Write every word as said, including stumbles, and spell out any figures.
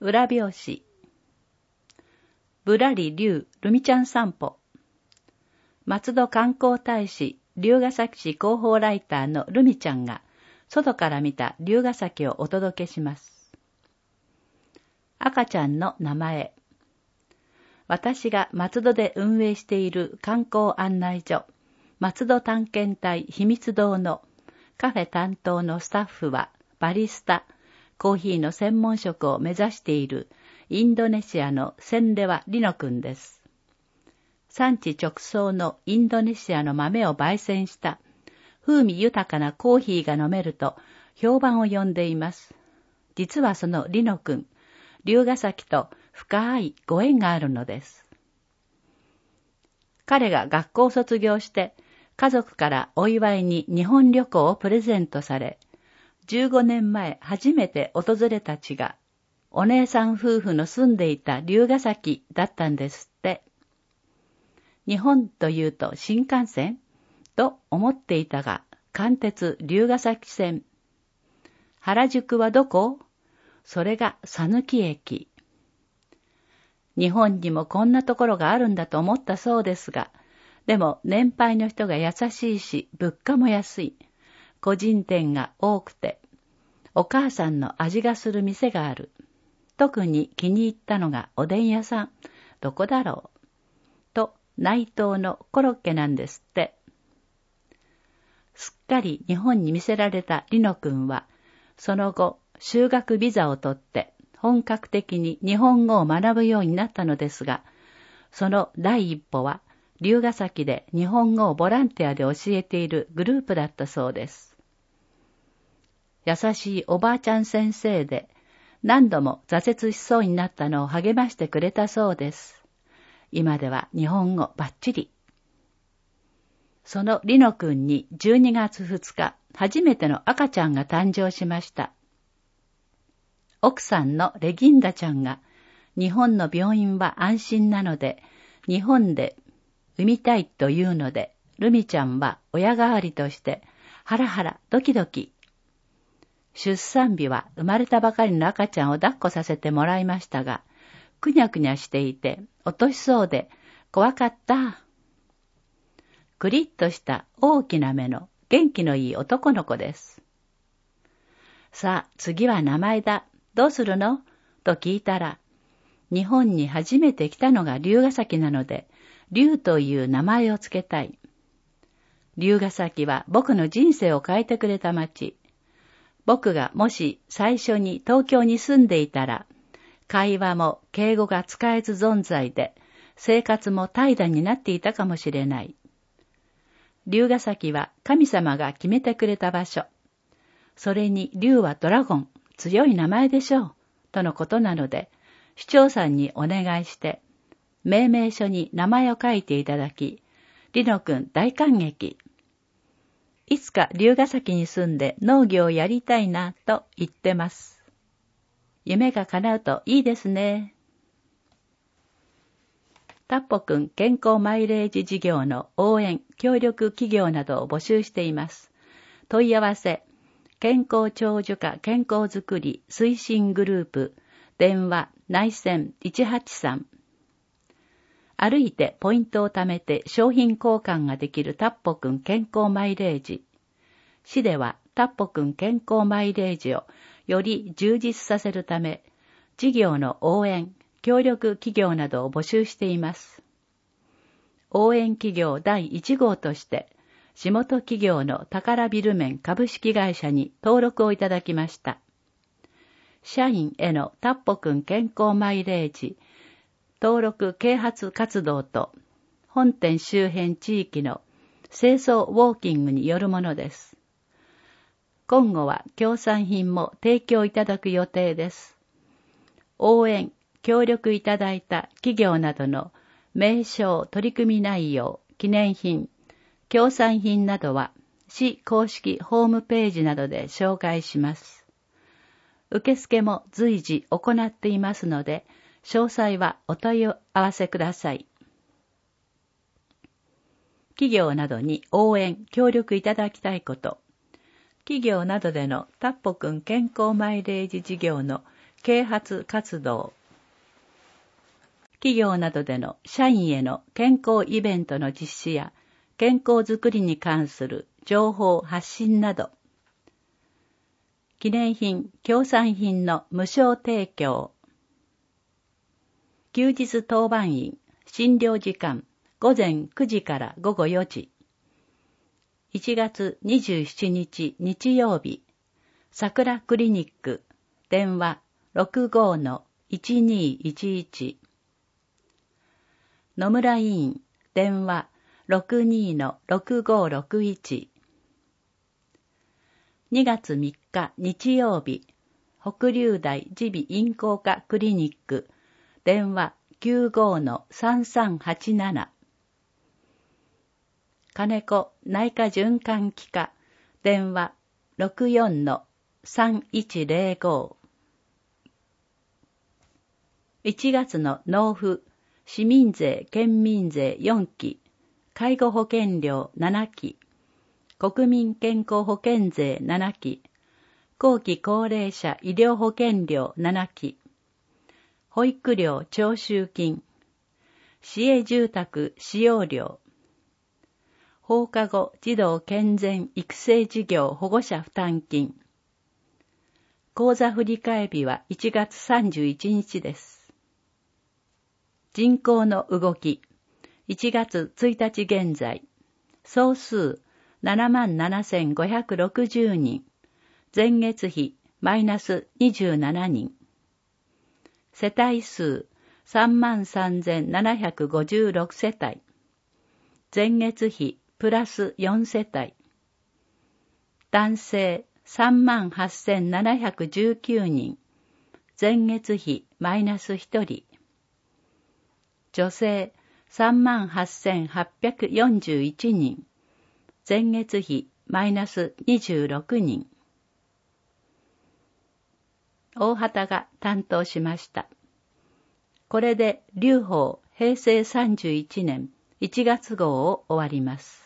裏表紙。ぶらり龍ルミちゃん散歩。松戸観光大使、龍ヶ崎市広報ライターのルミちゃんが、外から見た龍ヶ崎をお届けします。赤ちゃんの名前。私が松戸で運営している観光案内所、松戸探検隊秘密堂のカフェ担当のスタッフはバリスタ、コーヒーの専門職を目指しているインドネシアのセンレワ・リノ君です。産地直送のインドネシアの豆を焙煎した風味豊かなコーヒーが飲めると評判を呼んでいます。実はそのリノ君、龍ヶ崎と深いご縁があるのです。彼が学校を卒業して家族からお祝いに日本旅行をプレゼントされ、じゅうごねんまえ初めて訪れた地がお姉さん夫婦の住んでいた龍ヶ崎だったんですって。日本というと新幹線と思っていたが、関鉄龍ヶ崎線。原宿はどこ？それが讃岐駅。日本にもこんなところがあるんだと思ったそうですが、でも年配の人が優しいし、物価も安い。個人店が多くて、お母さんの味がする店がある。特に気に入ったのがおでん屋さん。どこだろうと、内藤のコロッケなんですって。すっかり日本に見せられたリノ君は、その後、修学ビザを取って、本格的に日本語を学ぶようになったのですが、その第一歩は、龍ヶ崎で日本語をボランティアで教えているグループだったそうです。優しいおばあちゃん先生で、何度も挫折しそうになったのを励ましてくれたそうです。今では日本語バッチリ。そのリノ君にじゅうにがつふつか、初めての赤ちゃんが誕生しました。奥さんのレギンダちゃんが、日本の病院は安心なので、日本で産みたいというので、ルミちゃんは親代わりとして、ハラハラドキドキ。出産日は生まれたばかりの赤ちゃんを抱っこさせてもらいましたが、くにゃくにゃしていて、落としそうで、怖かった。くりっとした大きな目の元気のいい男の子です。さあ、次は名前だ。どうするの？と聞いたら、日本に初めて来たのが龍ヶ崎なので、龍という名前をつけたい。龍ヶ崎は僕の人生を変えてくれた町。僕がもし最初に東京に住んでいたら、会話も敬語が使えず存在で、生活も怠惰になっていたかもしれない。龍ヶ崎は神様が決めてくれた場所。それに龍はドラゴン、強い名前でしょう、とのことなので、市長さんにお願いして、命名書に名前を書いていただき、リノ君大感激。いつか龍ヶ崎に住んで農業をやりたいなと言ってます。夢が叶うといいですね。タッポくん健康マイレージ事業の応援、協力企業などを募集しています。問い合わせ、健康長寿化健康づくり推進グループ、電話内線いちはちさん。歩いてポイントを貯めて商品交換ができるタッポくん健康マイレージ。市ではタッポくん健康マイレージをより充実させるため、事業の応援、協力企業などを募集しています。応援企業だいいち号として、地元企業の宝ビルメン株式会社に登録をいただきました。社員へのタッポくん健康マイレージ、登録啓発活動と、本店周辺地域の清掃ウォーキングによるものです。今後は協賛品も提供いただく予定です。応援、協力いただいた企業などの名称、取り組み内容、記念品、協賛品などは市公式ホームページなどで紹介します。受付も随時行っていますので、詳細はお問い合わせください。企業などに応援、協力いただきたいこと、企業などでのタッポくん健康マイレージ事業の啓発活動。企業などでの社員への健康イベントの実施や健康づくりに関する情報発信など。記念品、協賛品の無償提供。休日当番員、診療時間、午前くじから午後よじ。いちがつにじゅうしちにち日曜日、桜クリニック、電話 ろくごのいちにいちいち。野村委員、電話 ろくにのろくごろくいち。にがつみっか日曜日、北龍大耳鼻咽喉科クリニック、電話 きゅうごのさんさんはちなな。金子内科循環器科、電話 ろくよんのさんいちぜろご。いちがつの納付、市民税・県民税よんき、介護保険料ななき、国民健康保険税ななき、後期高齢者医療保険料ななき、保育料徴収金、市営住宅使用料、放課後児童健全育成事業保護者負担金。口座振替日はいちがつさんじゅういちにちです。人口の動き。いちがつついたち現在。総数 ななまんななせんごひゃくろくじゅうにん。前月比マイナスにじゅうななにん。世帯数 さんまんさんぜんななひゃくごじゅうろく 世帯。前月比プラスよんせたい。男性 さんまんはっせんななひゃくじゅうきゅうにん。前月比マイナスひとり。女性 さんまんはっせんはっぴゃくよんじゅういちにん。前月比マイナスにじゅうろくにん。大畑が担当しました。これで劉邦平成さんじゅういちねんいちがつ号を終わります。